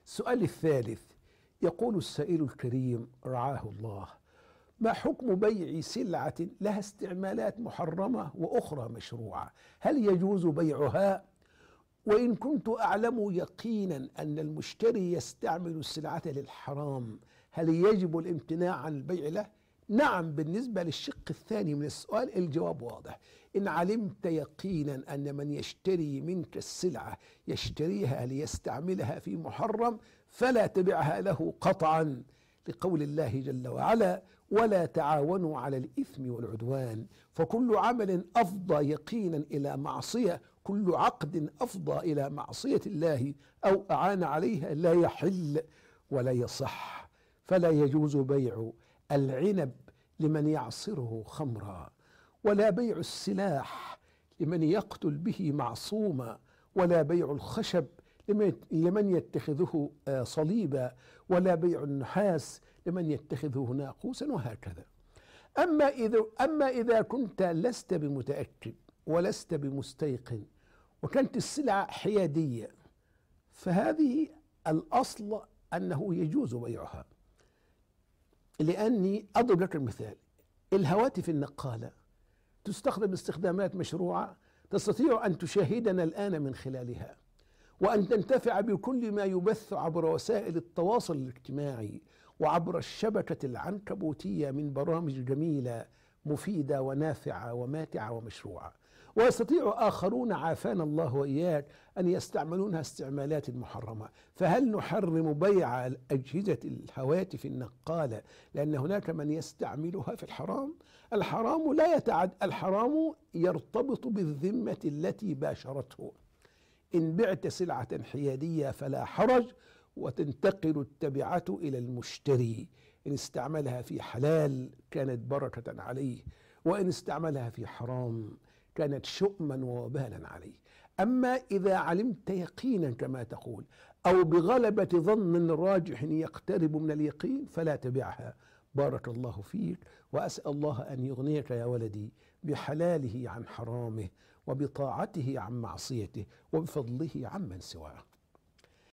السؤال الثالث، يقول السائل الكريم رعاه الله: ما حكم بيع سلعة لها استعمالات محرمة وأخرى مشروعة؟ هل يجوز بيعها؟ وإن كنت أعلم يقينا أن المشتري يستعمل السلعة للحرام، هل يجب الامتناع عن البيع له؟ نعم، بالنسبة للشق الثاني من السؤال الجواب واضح. إن علمت يقينا أن من يشتري منك السلعة يشتريها ليستعملها في محرم فلا تبعها له قطعا، لقول الله جل وعلا: ولا تعاونوا على الإثم والعدوان. فكل عمل أفضى يقينا إلى معصية، كل عقد أفضى إلى معصية الله أو أعان عليها لا يحل ولا يصح. فلا يجوز بيع العنب لمن يعصره خمرا، ولا بيع السلاح لمن يقتل به معصوما، ولا بيع الخشب لمن يتخذه صليبا، ولا بيع النحاس لمن يتخذه ناقوسا، وهكذا. أما إذا كنت لست بمتأكد ولست بمستيقن وكانت السلعة حيادية، فهذه الأصل أنه يجوز بيعها. لأني أضرب لك المثال: الهواتف النقالة تستخدم استخدامات مشروعة، تستطيع أن تشاهدنا الآن من خلالها، وأن تنتفع بكل ما يبث عبر وسائل التواصل الاجتماعي وعبر الشبكة العنكبوتية من برامج جميلة مفيدة ونافعة وماتعة ومشروعة. ويستطيع آخرون عافانا الله وإياك أن يستعملونها استعمالات محرمة. فهل نحرم بيع أجهزة الهواتف النقالة لأن هناك من يستعملها في الحرام؟ الحرام لا الحرام يرتبط بالذمة التي باشرته. إن بعت سلعة حيادية فلا حرج، وتنتقل التبعة إلى المشتري. إن استعملها في حلال كانت بركة عليه، وإن استعملها في حرام كانت شؤما ووبالا عليه. أما إذا علمت يقينا كما تقول، أو بغلبة ظن راجح يقترب من اليقين، فلا تبعها. بارك الله فيك، وأسأل الله أن يغنيك يا ولدي بحلاله عن حرامه، وبطاعته عن معصيته، وبفضله عمن سواه.